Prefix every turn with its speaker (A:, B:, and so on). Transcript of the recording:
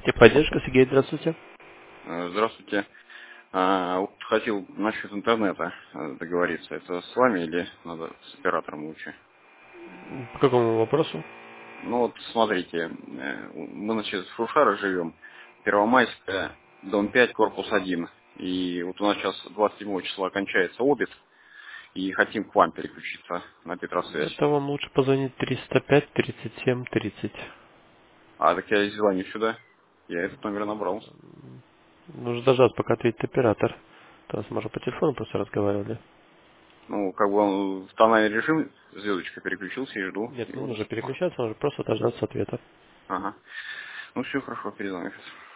A: Техподдержка, Сергей, здравствуйте.
B: Здравствуйте. Вот хотел насчет интернета договориться. Это с вами или надо с оператором лучше?
A: По какому вопросу?
B: Ну вот смотрите, мы, значит, в Шушарах живем, Первомайская, дом 5, корпус 1. И вот у нас сейчас 27 числа кончается обед, и хотим к вам переключиться на Петросвязь.
A: Это вам лучше позвонить 305 37 30.
B: А так я звоню сюда, я этот номер набрал.
A: Нужно дождаться, пока ответит оператор. То есть, может, по телефону просто разговаривали.
B: Ну, как бы он в тональный режим, звездочка переключился и жду.
A: Нет,
B: И
A: не
B: вот.
A: нужно переключаться, нужно просто дождаться ответа.
B: Ага. Ну все, хорошо, перезвоню сейчас.